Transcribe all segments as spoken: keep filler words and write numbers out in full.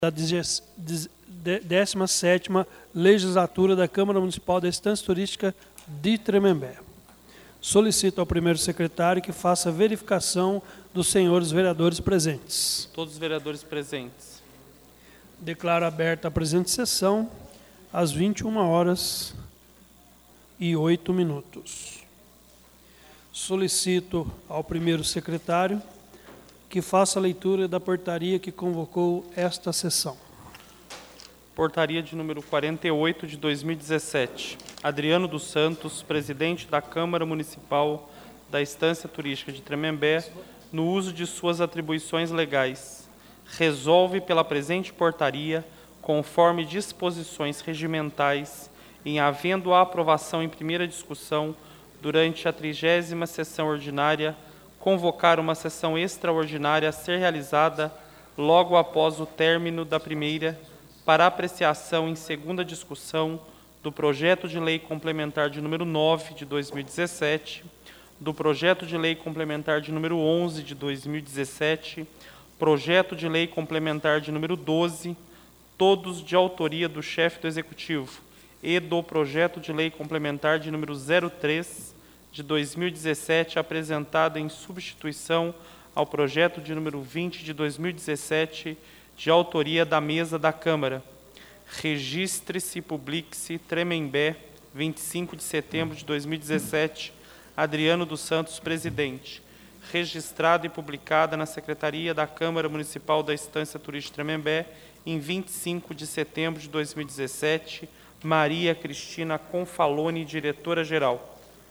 da décima sétima Legislatura da Câmara Municipal da Estância Turística de Tremembé. Solicito ao primeiro secretário que faça a verificação dos senhores vereadores presentes. Todos os vereadores presentes. Declaro aberta a presente sessão às vinte e uma horas e oito minutos. Solicito ao primeiro secretário que faça a leitura da portaria que convocou esta sessão. Portaria de número quarenta e oito de dois mil e dezessete. Adriano dos Santos, presidente da Câmara Municipal da Estância Turística de Tremembé, no uso de suas atribuições legais, resolve pela presente portaria, conforme disposições regimentais, em havendo a aprovação em primeira discussão durante a trigésima sessão ordinária, convocar uma sessão extraordinária a ser realizada logo após o término da primeira, para apreciação em segunda discussão do projeto de lei complementar de número nove de dois mil e dezessete, do projeto de lei complementar de número onze de dois mil e dezessete, projeto de lei complementar de número doze, todos de autoria do chefe do Executivo, e do projeto de lei complementar de número zero três de dois mil e dezessete, apresentado em substituição ao projeto de número vinte de dois mil e dezessete, de autoria da mesa da Câmara. Registre-se e publique-se Tremembé, vinte e cinco de setembro de dois mil e dezessete, Adriano dos Santos, presidente. Registrada e publicada na Secretaria da Câmara Municipal da Estância Turística Tremembé, em vinte e cinco de setembro de dois mil e dezessete, Maria Cristina Confalone, diretora-geral.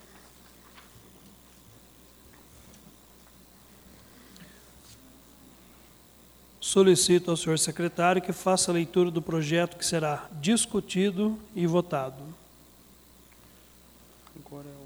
Solicito ao senhor secretário que faça a leitura do projeto que será discutido e votado. Agora é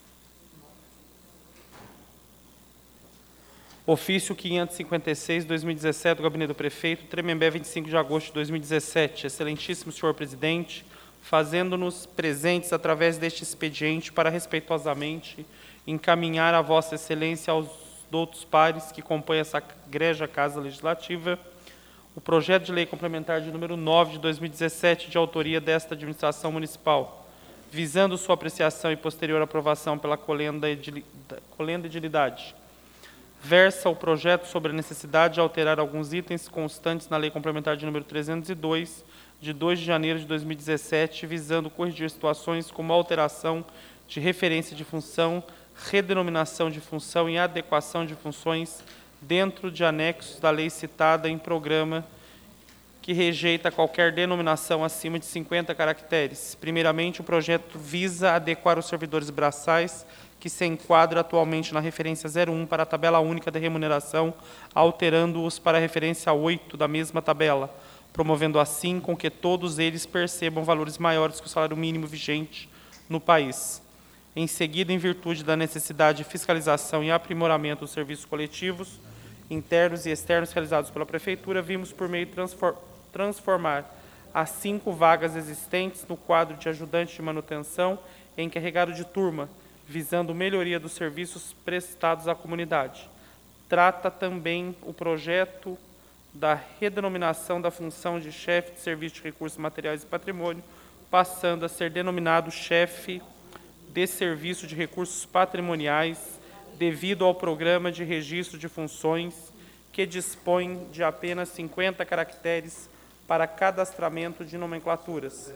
o... Ofício quinhentos e cinquenta e seis, dois mil e dezessete, do Gabinete do Prefeito, Tremembé, vinte e cinco de agosto de dois mil e dezessete. Excelentíssimo senhor presidente, fazendo-nos presentes através deste expediente para respeitosamente encaminhar a vossa excelência aos outros pares que compõem essa egregia Casa Legislativa, o projeto de lei complementar de número nove de dois mil e dezessete, de autoria desta administração municipal, visando sua apreciação e posterior aprovação pela colenda edilidade. Versa o projeto sobre a necessidade de alterar alguns itens constantes na lei complementar de número trezentos e dois, de dois de janeiro de dois mil e dezessete, visando corrigir situações como alteração de referência de função, redenominação de função e adequação de funções dentro de anexos da lei citada em programa que rejeita qualquer denominação acima de cinquenta caracteres. Primeiramente, o projeto visa adequar os servidores braçais que se enquadram atualmente na referência zero um para a tabela única de remuneração, alterando-os para a referência oito da mesma tabela, promovendo assim com que todos eles percebam valores maiores que o salário mínimo vigente no país. Em seguida, em virtude da necessidade de fiscalização e aprimoramento dos serviços coletivos, internos e externos realizados pela Prefeitura, vimos por meio de transformar as cinco vagas existentes no quadro de ajudante de manutenção e encarregado de turma, visando melhoria dos serviços prestados à comunidade. Trata também o projeto da redenominação da função de chefe de serviço de recursos materiais e patrimônio, passando a ser denominado chefe de serviço de recursos patrimoniais, devido ao programa de registro de funções, que dispõe de apenas cinquenta caracteres para cadastramento de nomenclaturas.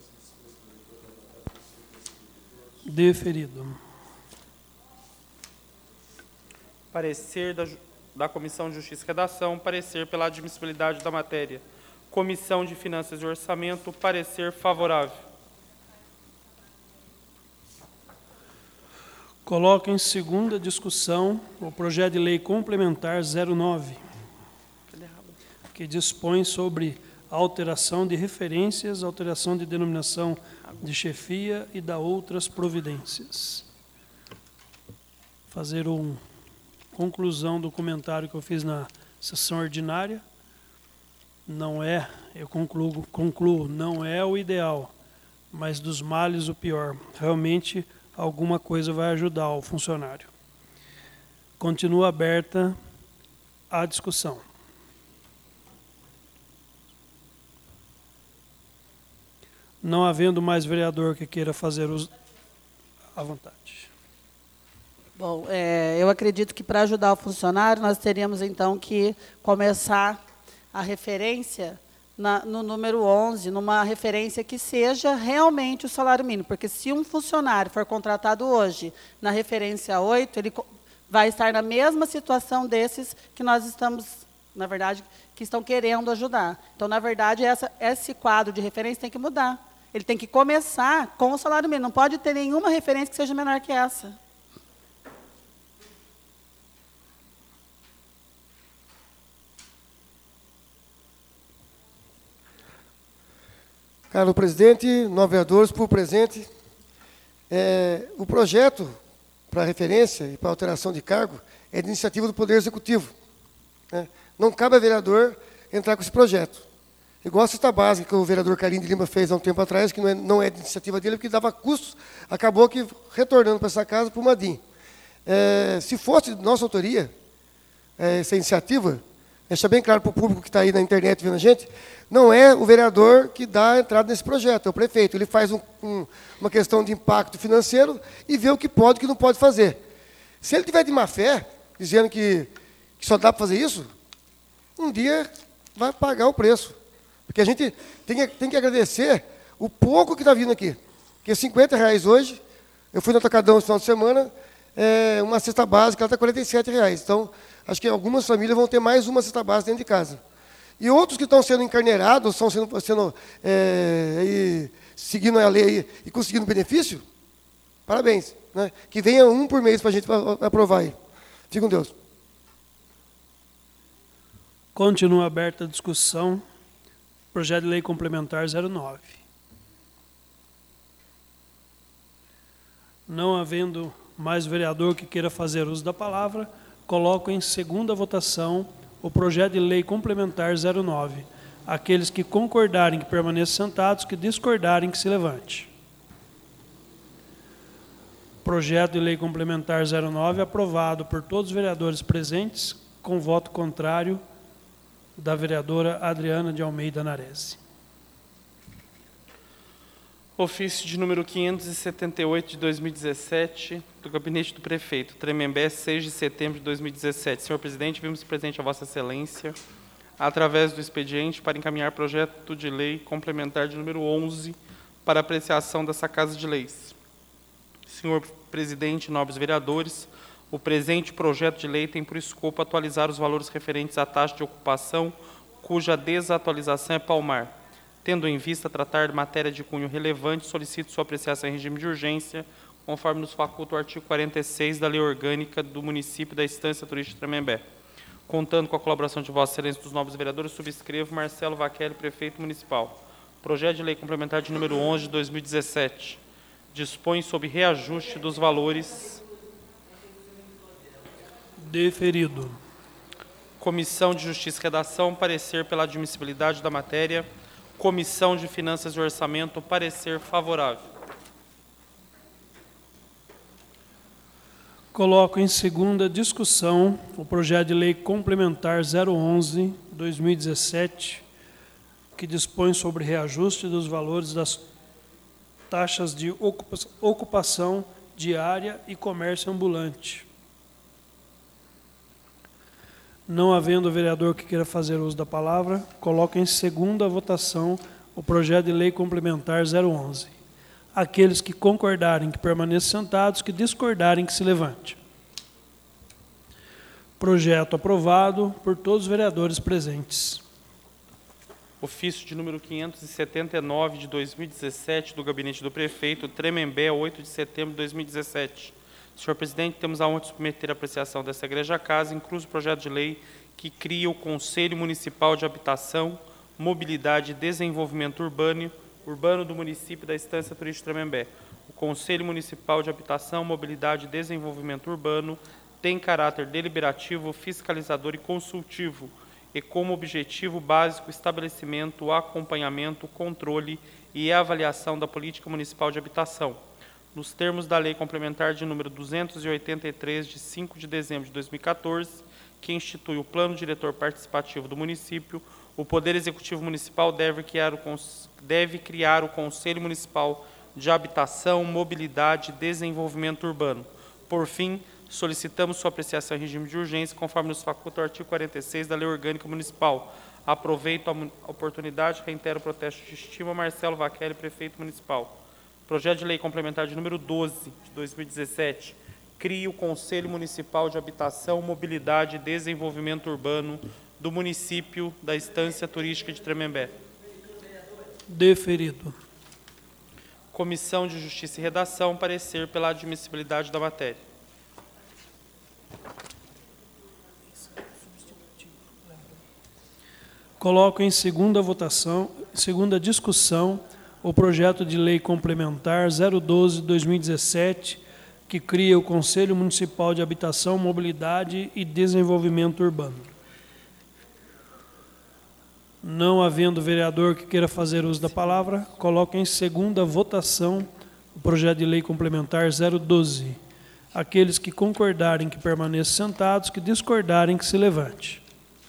Deferido. Parecer da, da Comissão de Justiça e Redação, parecer pela admissibilidade da matéria. Comissão de Finanças e Orçamento, parecer favorável. Coloco em segunda discussão o projeto de lei complementar zero nove, que dispõe sobre a alteração de referências, alteração de denominação de chefia e da outras providências. Fazer uma conclusão do comentário que eu fiz na sessão ordinária. Não é, eu concluo, concluo, não é o ideal, mas dos males o pior. Realmente, alguma coisa vai ajudar o funcionário. Continua aberta a discussão. Não havendo mais vereador que queira fazer uso, à vontade. Bom, é, eu acredito que para ajudar o funcionário, nós teríamos então que começar a referência na, no número onze, numa referência que seja realmente o salário mínimo, porque se um funcionário for contratado hoje na referência oito, ele vai estar na mesma situação desses que nós estamos, na verdade, que estão querendo ajudar. Então, na verdade, essa, esse quadro de referência tem que mudar. Ele tem que começar com o salário mínimo, não pode ter nenhuma referência que seja menor que essa. Caro presidente, nove vereadores, por presente, é, o projeto para referência e para alteração de cargo é de iniciativa do Poder Executivo. Né? Não cabe a vereador entrar com esse projeto. Igual a cesta básica que o vereador Carlinhos de Lima fez há um tempo atrás, que não é, não é de iniciativa dele, porque dava custos, acabou que retornando para essa casa para o Madim. É, se fosse de nossa autoria, é, essa iniciativa, deixa bem claro para o público que está aí na internet vendo a gente, não é o vereador que dá a entrada nesse projeto, é o prefeito. Ele faz um, um, uma questão de impacto financeiro e vê o que pode e o que não pode fazer. Se ele tiver de má fé, dizendo que, que só dá para fazer isso, um dia vai pagar o preço. Porque a gente tem que, tem que agradecer o pouco que está vindo aqui. Porque cinquenta reais hoje, eu fui no Atacadão no final de semana, é, uma cesta básica, ela está quarenta e sete reais. Então, acho que algumas famílias vão ter mais uma cesta básica dentro de casa. E outros que estão sendo encarneirados, estão sendo, sendo é, e, seguindo a lei e conseguindo benefício, parabéns. Né? Que venha um por mês para a gente aprovar aí. Fique com Deus. Continua aberta a discussão. Projeto de Lei Complementar zero nove. Não havendo mais vereador que queira fazer uso da palavra, coloco em segunda votação o Projeto de Lei Complementar zero nove. Aqueles que concordarem que permaneçam sentados, que discordarem que se levante. Projeto de Lei Complementar zero nove aprovado por todos os vereadores presentes, com voto contrário da vereadora Adriana de Almeida Nares. Ofício de número quinhentos e setenta e oito de dois mil e dezessete, do Gabinete do Prefeito, Tremembé, seis de setembro de dois mil e dezessete. Senhor presidente, vimos presente a Vossa Excelência, através do expediente, para encaminhar projeto de lei complementar de número onze para apreciação dessa Casa de Leis. Senhor presidente, nobres vereadores, o presente projeto de lei tem por escopo atualizar os valores referentes à taxa de ocupação, cuja desatualização é palmar. Tendo em vista tratar de matéria de cunho relevante, solicito sua apreciação em regime de urgência, conforme nos faculta o artigo quarenta e seis da Lei Orgânica do Município da Estância Turística de Tremembé. Contando com a colaboração de Vossa Excelência dos nobres vereadores, subscrevo Marcelo Vaquelli, Prefeito Municipal. Projeto de Lei Complementar de número onze de dois mil e dezessete. Dispõe sobre reajuste dos valores... Deferido. Comissão de Justiça e Redação, parecer pela admissibilidade da matéria. Comissão de Finanças e Orçamento, parecer favorável. Coloco em segunda discussão o projeto de lei complementar zero onze de dois mil e dezessete, que dispõe sobre reajuste dos valores das taxas de ocupação diária e comércio ambulante. Não havendo vereador que queira fazer uso da palavra, coloco em segunda votação o projeto de lei complementar zero onze. Aqueles que concordarem que permaneçam sentados, que discordarem que se levante. Projeto aprovado por todos os vereadores presentes. Ofício de número quinhentos e setenta e nove de dois mil e dezessete do Gabinete do Prefeito, Tremembé, oito de setembro de dois mil e dezessete. Senhor presidente, temos a honra de submeter a apreciação dessa Igreja Casa, incluso o projeto de lei que cria o Conselho Municipal de Habitação, Mobilidade e Desenvolvimento Urbano, urbano do município da Estância Turística Tremembé. O Conselho Municipal de Habitação, Mobilidade e Desenvolvimento Urbano tem caráter deliberativo, fiscalizador e consultivo, e como objetivo básico o estabelecimento, o acompanhamento, o controle e a avaliação da política municipal de habitação, nos termos da Lei Complementar de número duzentos e oitenta e três, de cinco de dezembro de dois mil e quatorze, que institui o Plano Diretor Participativo do município, O Poder Executivo Municipal deve criar o, deve criar o Conselho Municipal de Habitação, Mobilidade e Desenvolvimento Urbano. Por fim, solicitamos sua apreciação em regime de urgência, conforme nos faculta o artigo quarenta e seis da Lei Orgânica Municipal. Aproveito a oportunidade e reitero o protesto de estima. Marcelo Vaqueri, Prefeito Municipal. Projeto de Lei Complementar de número doze, de dois mil e dezessete, cria o Conselho Municipal de Habitação, Mobilidade e Desenvolvimento Urbano do município da Estância Turística de Tremembé. Deferido. Comissão de Justiça e Redação, parecer pela admissibilidade da matéria. Coloco em segunda votação, segunda discussão, o projeto de lei complementar zero doze de dois mil e dezessete, que cria o Conselho Municipal de Habitação, Mobilidade e Desenvolvimento Urbano. Não havendo vereador que queira fazer uso da palavra, coloco em segunda votação o projeto de lei complementar zero doze. Aqueles que concordarem que permaneçam sentados, que discordarem que se levante.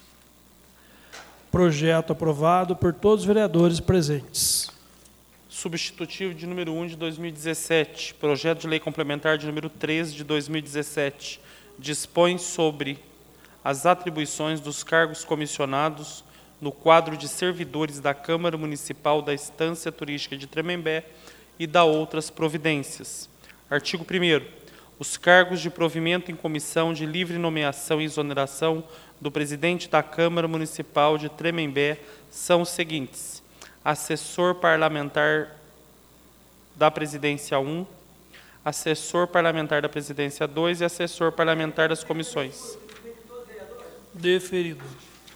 Projeto aprovado por todos os vereadores presentes. Substitutivo de número um de dois mil e dezessete, projeto de lei complementar de número treze de dois mil e dezessete, dispõe sobre as atribuições dos cargos comissionados no quadro de servidores da Câmara Municipal da Estância Turística de Tremembé e da outras providências. Artigo primeiro. Os cargos de provimento em comissão de livre nomeação e exoneração do presidente da Câmara Municipal de Tremembé são os seguintes: assessor parlamentar da presidência um, assessor parlamentar da presidência dois e assessor parlamentar das comissões. Deferido.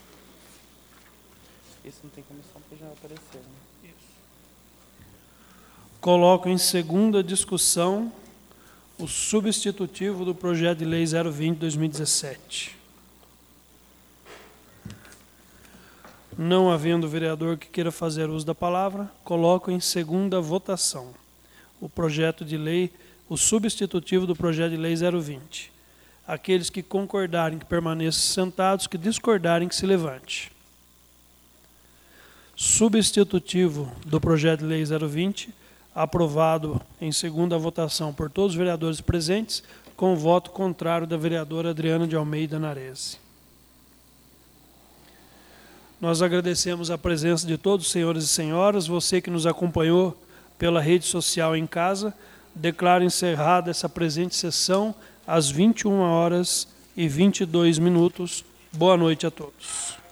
Esse não tem comissão porque já apareceu, né? Isso. Coloco em segunda discussão o substitutivo do projeto de lei zero vinte de dois mil e dezessete. Não havendo vereador que queira fazer uso da palavra, coloco em segunda votação o projeto de lei, o substitutivo do projeto de lei zero vinte. Aqueles que concordarem que permaneçam sentados, que discordarem que se levante. Substitutivo do projeto de lei zero vinte, aprovado em segunda votação por todos os vereadores presentes, com o voto contrário da vereadora Adriana de Almeida Narese. Nós agradecemos a presença de todos os senhores e senhoras, você que nos acompanhou pela rede social em casa. Declaro encerrada essa presente sessão às vinte e uma horas e vinte e dois minutos. Boa noite a todos.